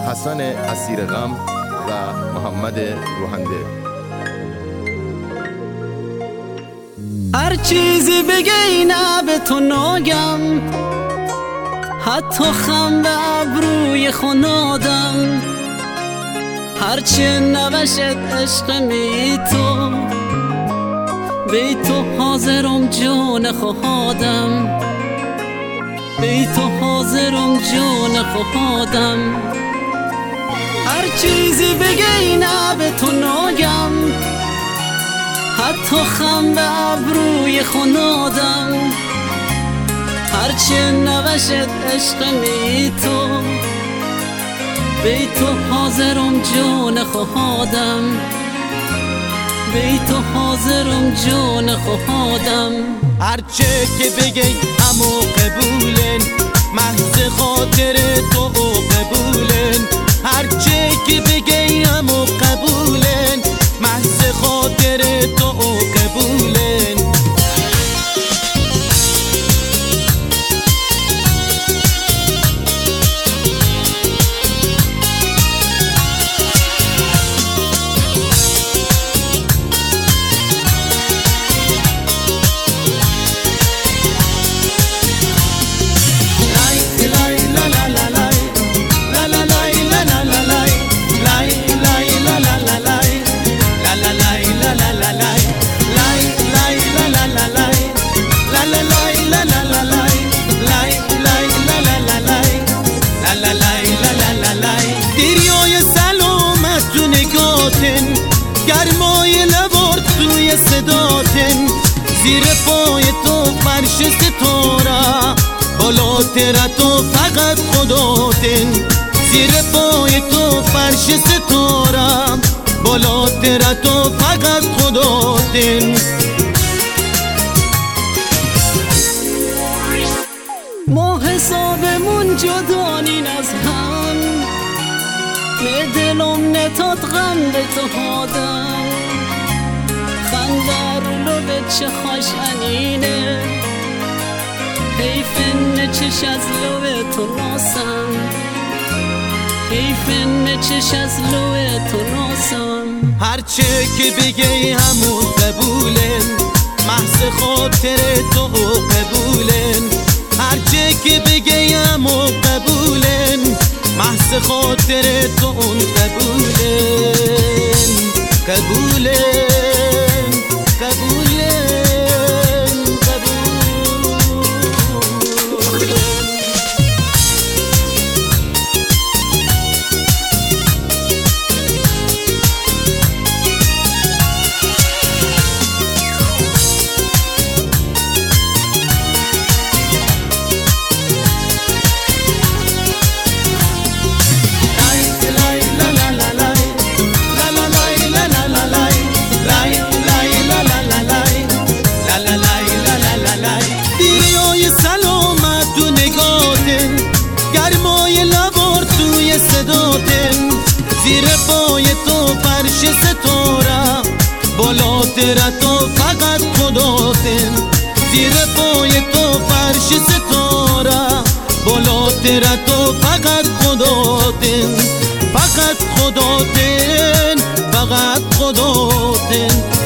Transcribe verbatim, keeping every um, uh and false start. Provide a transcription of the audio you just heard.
حسن اسیر غم و محمد روحنده. هر چیزی بگی نه به تو ناگم، حتی خم به ابروی خونادم. هرچی نوشت عشق می تو، بی تو حاضرم جون خواهدم، بی تو حاضرم جون خواهدم. هر چیزی بگی نه به تو ناگم، حتی خم به ابروی خونادم. هرچی نوشت عشق می تو، بی تو حاضرم جون خواهدم، بی تو حاضرم جون خواهدم. هرچه که بگی همو قبولن، محض خاطر تو و قبولن. هرچه که بگی همو قبولن، محض خاطر تو و قبولن. گرمای لبارد توی صداتن، زیر پای تو فرش ستاره، بالاتر تو فقط خداتن. زیر پای تو فرش ستاره، بالاتر تو فقط خداتن. ما حسابمون جدانین از هم، نه دلم نتاد غم به تو هادم. خنده رو لبه چه خاشنینه، حیف نچش از لبه تو ناسم، حیف نچش از لبه تو ناسم. هرچه که بگی همون قبولن، محض خاطر تو قبولن. هرچه که بگی همون قبولن، محض خاطر تو اون قبولن. قبولن قبولن قبولن. گرمای لبارد توی صداتن، زیر پای تو فرش ستاره، بالاتر تو فقط خداتن. زیر پای تو فرش ستاره، بالاتر تو فقط خداتن، فقط خداتن، فقط خداتن.